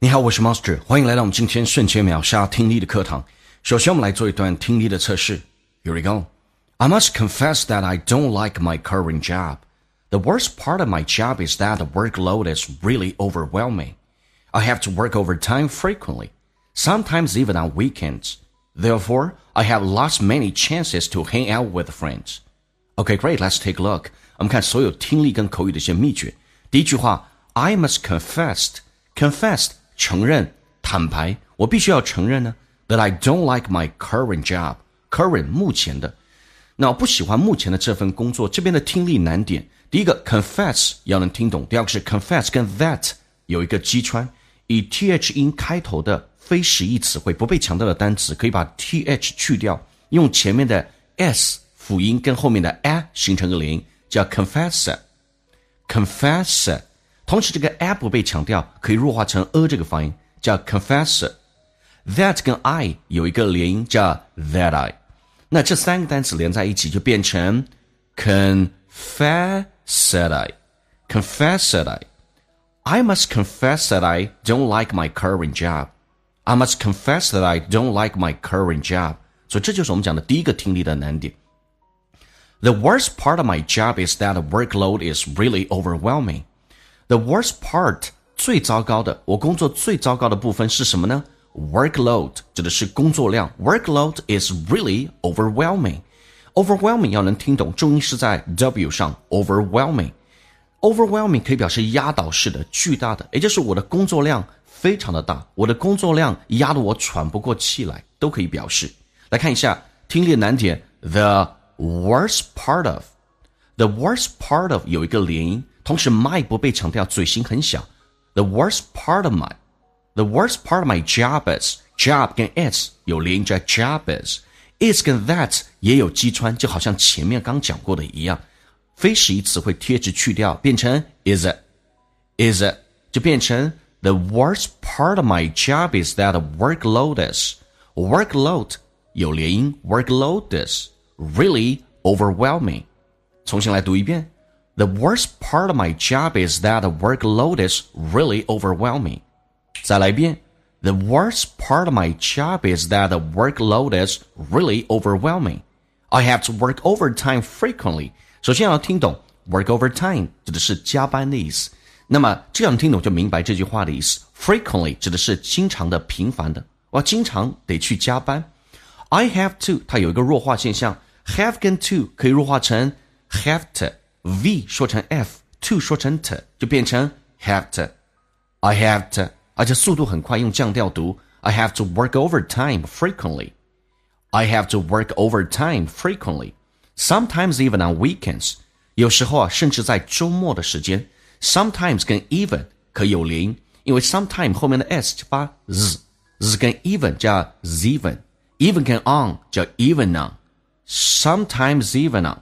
你好，我是 Monster， 欢迎来到我们今天瞬间秒杀听力的课堂。首先我们来做一段听力的测试。Here we go. I must confess that I don't like my current job. The worst part of my job is that the workload is really overwhelming. I have to work overtime frequently, sometimes even on weekends. Therefore, I have lost many chances to hang out with friends. Okay, great. Let's take a look. 我们看所有听力跟口语的一些秘诀。第一句话 I must confess 承认坦白，我必须要承认呢 that I don't like my current job. Current 目前的，那我不喜欢目前的这份工作。这边的听力难点，第一个 confess 要能听懂，第二个是 confess 跟 that 有一个击穿，以 th 音开头的非实义词汇不被强调的单词，可以把 th 去掉，用前面的 s 辅音跟后面的 a 形成个连音，叫 confessor。同时这个 a 不被强调，可以弱化成这个发音，叫 confessor。that 跟 I 有一个连音，叫 that I。那这三个单词连在一起就变成 confessor I must confess that I don't like my current job. I must confess that I don't like my current job. 所以这就是我们讲的第一个听力的难点。The worst part of my job is that the workload is really overwhelming. The worst part 最糟糕的，我工作最糟糕的部分是什么呢？ Workload 指的是工作量。 Workload is really overwhelming. Overwhelming 要能听懂，重音是在 W 上 Overwhelming 可以表示压倒式的、巨大的，也就是我的工作量非常的大，我的工作量压得我喘不过气来，都可以表示。来看一下听力难点 The worst part of 有一个连音，同时 my 不被强调，嘴型很小。The worst part of my job is job 跟 is 有连音，叫 job is 跟 that 也有击穿，就好像前面刚讲过的一样，非实义词汇 th 去掉，变成 is it 就变成 The worst part of my job is that the workload有连音 workload is really overwhelming。 重新来读一遍 The worst part of my job is that the workload is really overwhelming。 再来一遍 The worst part of my job is that the workload is really overwhelming. I have to work overtime frequently. 首先要听懂 work overtime 指的是加班的意思，那么这样听懂就明白这句话的意思。 Frequently 指的是经常的、频繁的，我经常得去加班。 I have to 它有一个弱化现象， have 跟 to 可以弱化成 have to， V 说成 F， to 说成 t 就变成 have to。 I have to， 而且速度很快，用降调读 I have to work overtime frequently. I have to work overtime frequently. Sometimes even on weekends. 有时候甚至在周末的时间。 Sometimes 跟 even 可以有连音，因为 sometime 后面的 s 发 z 跟 even 叫 even， even 跟 on 叫 even on。 Sometimes even on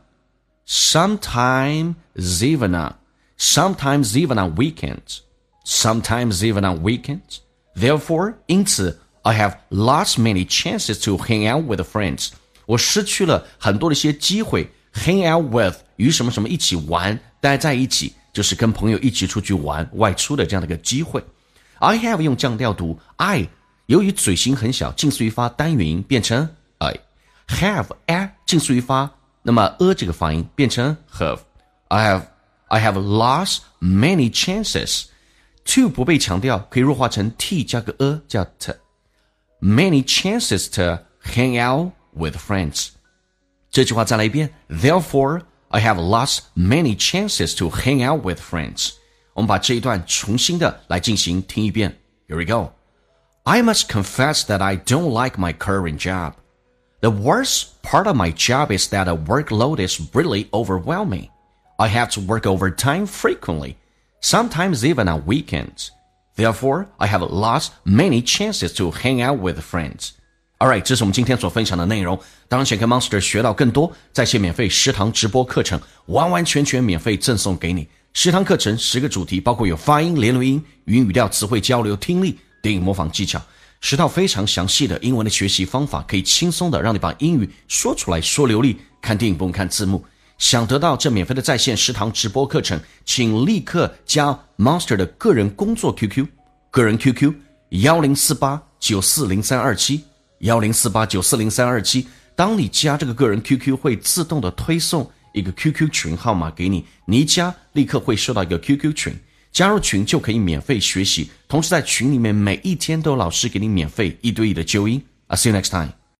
weekends. Sometimes even on weekends. Therefore, 因此 I have lost many chances to hang out with friends. 我失去了很多的一些机会 hang out with 与什么什么一起玩，待在一起，就是跟朋友一起出去玩，外出的这样的一个机会。 I have 用降调读 I 由于嘴型很小，近似于发单元音，变成 I have a 近似于发那么这个发音变成 have。 I have lost many chances to 不被强调，可以弱化成 t 加个叫 t。 Many chances to hang out with friends。 这句话再来一遍 Therefore, I have lost many chances to hang out with friends。 我们把这一段重新的来进行听一遍。 Here we go. I must confess that I don't like my current job. The worst part of my job is that the workload is really overwhelming. I have to work overtime frequently, sometimes even on weekends. Therefore, I have lost many chances to hang out with friends. Alright, 这是我们今天所分享的内容。当然想跟 Monster 学到更多，在线免费10堂直播课程，完完全全免费赠送给你。10堂课程10个主题，包括有发音、连录音、语音语调、词汇交流、听力、电影模仿技巧，10套非常详细的英文的学习方法，可以轻松的让你把英语说出来，说流利。看电影不用看字幕。想得到这免费的在线10堂直播课程，请立刻加 Monster 的个人工作 QQ， 个人 QQ 1048940327，1048940327。当你加这个个人 QQ 会自动的推送一个 QQ 群号码给你，你一加立刻会收到一个 QQ 群，加入群就可以免费学习，同时在群里面每一天都有老师给你免费1对1的纠音。I'll see you next time.